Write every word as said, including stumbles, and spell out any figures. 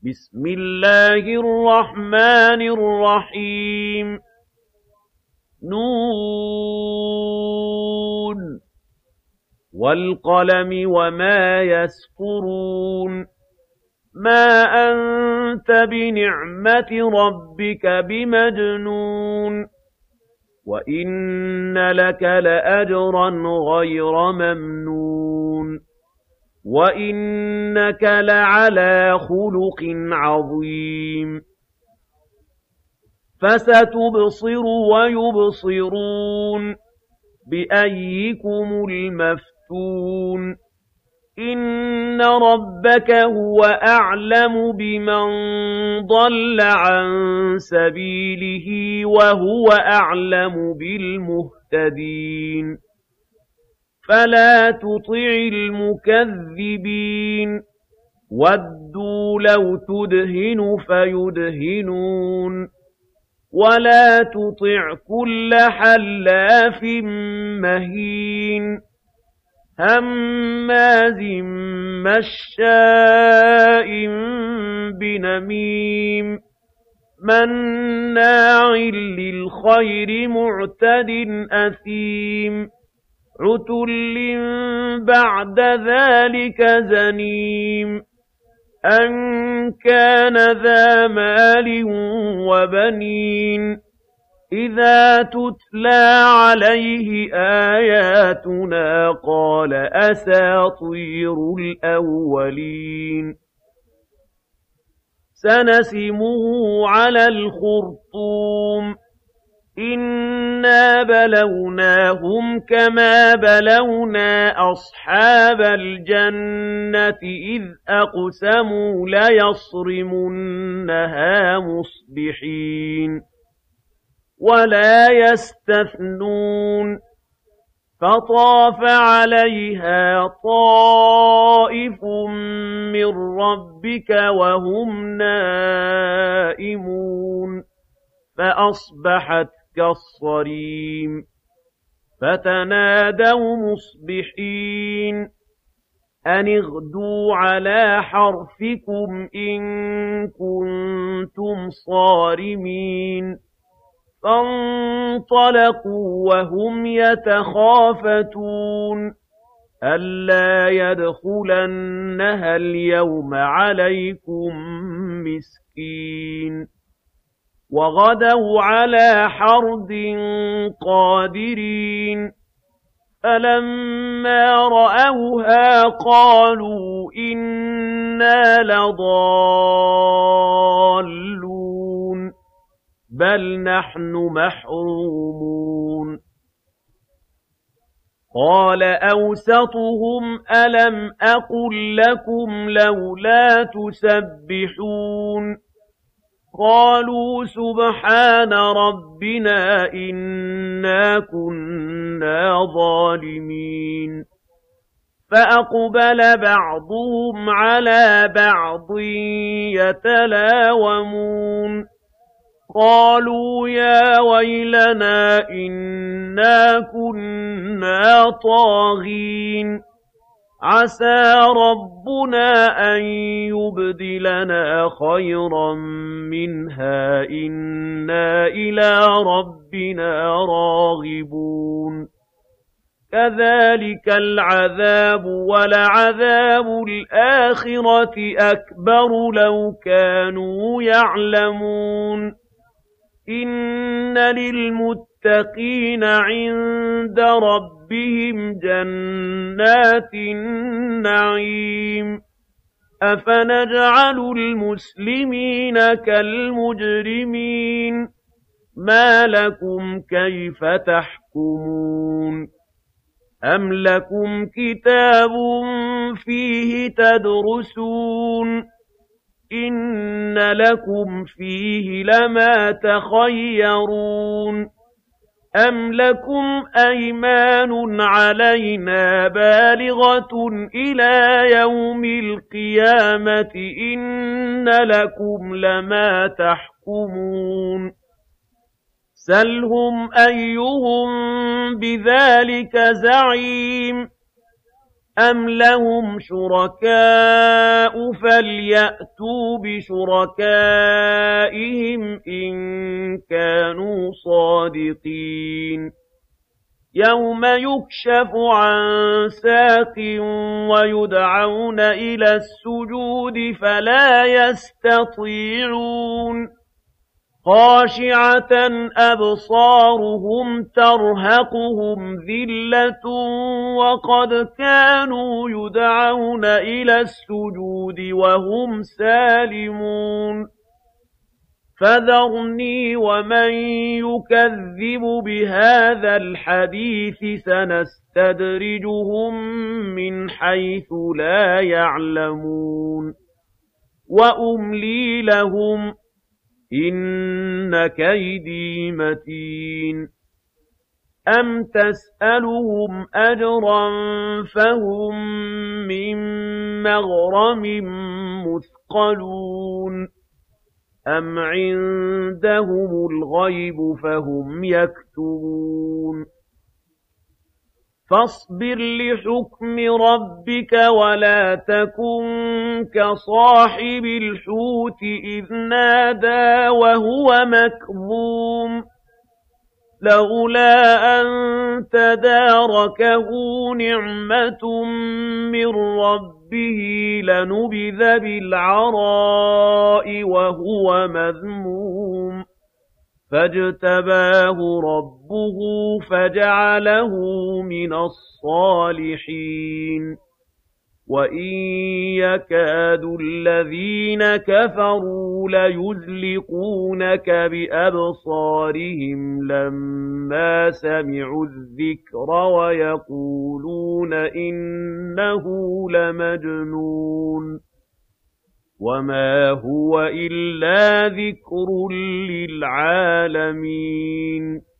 بسم الله الرحمن الرحيم نون والقلم وما يسطرون ما أنت بنعمة ربك بمجنون وإن لك لأجرا غير ممنون وإنك لعلى خلق عظيم فستبصر ويبصرون بأيكم المفتون إن ربك هو أعلم بمن ضل عن سبيله وهو أعلم بالمهتدين فلا تطع المكذبين ودوا لو تدهن فيدهنون ولا تطع كل حلاف مهين هماز مشاء بنميم مناع للخير معتد أثيم عتل بعد ذلك زنيم أن كان ذا مال وبنين إذا تتلى عليه آياتنا قال أساطير الأولين سنسمه على الخرطوم إنا بلوناهم كما بلونا أصحاب الجنة إذ أقسموا ليصرمنها مصبحين ولا يستثنون فطاف عليها طائف من ربك وهم نائمون فأصبحت كالصريم فتنادوا مصبحين أن اغدوا على حرثكم إن كنتم صارمين فانطلقوا وهم يتخافتون ألا يدخلنها اليوم عليكم مسكين وغدوا على حرد قادرين فلما رأوها قالوا إنا لضالون بل نحن محرومون قال أوسطهم ألم أقل لكم لولا تسبحون قالوا سبحان ربنا إنا كنا ظالمين فأقبل بعضهم على بعض يتلاومون قالوا يا ويلنا إنا كنا طاغين عسى ربنا أن يبدلنا خيرا منها إنا إلى ربنا راغبون كذلك العذاب ولعذاب الآخرة أكبر لو كانوا يعلمون إن للمتقين عند ربهم جنات النعيم أفنجعل المسلمين كالمجرمين ما لكم كيف تحكمون أم لكم كتاب فيه تدرسون إن لكم فيه لما تخيرون أم لكم أيمان علينا بالغة إلى يوم القيامة إن لكم لما تحكمون سلهم أيهم بذلك زعيم أَمْ لَهُمْ شُرَكَاءُ فَلْيَأْتُوا بِشُرَكَائِهِمْ إِن كَانُوا صَادِقِينَ يَوْمَ يُكْشَفُ عَن سَاقٍ وَيُدْعَوْنَ إِلَى السُّجُودِ فَلَا يَسْتَطِيعُونَ خَاشِعَةً أَبْصَارُهُمْ تَرْهَقُهُمْ ذِلَّةٌ وَقَدْ كَانُوا يُدْعَوْنَ إِلَى السُّجُودِ وَهُمْ سَالِمُونَ فَذَرْنِي وَمَن يُكَذِّبُ بِهَٰذَا الْحَدِيثِ سَنَسْتَدْرِجُهُم مِّنْ حَيْثُ لَا يَعْلَمُونَ وَأُمْلِي لَهُمْ ۚ إِنَّ كَيْدِي مَتِينٌ أَمْ تَسْأَلُهُمْ أَجْرًا فَهُم مِّن مَّغْرَمٍ مُّثْقَلُونَ أَمْ عِندَهُمُ الْغَيْبُ فَهُمْ يَكْتُبُونَ فَاصْبِرْ لِحُكْمِ رَبِّكَ وَلَا تَكُن كَصَاحِبِ الْحُوتِ إِذْ نَادَىٰ وَهُوَ مَكْظُومٌ لَّوْلَا أَن تَدَارَكَهُ نِعْمَةٌ مِّن رَّبِّهِ لَنُبِذَ بِالْعَرَاءِ وَهُوَ مَذْمُومٌ فَاجْتَبَاهُ رَبُّهُ فَجَعَلَهُ مِنَ الصَّالِحِينَ وَإِن يَكَادُ الَّذِينَ كَفَرُوا لَيُزْلِقُونَكَ بِأَبْصَارِهِمْ لَمَّا سَمِعُوا الذِّكْرَ وَيَقُولُونَ إِنَّهُ لَمَجْنُونٌ وَمَا هُوَ إِلَّا ذِكْرٌ لِّلْعَالَمِينَ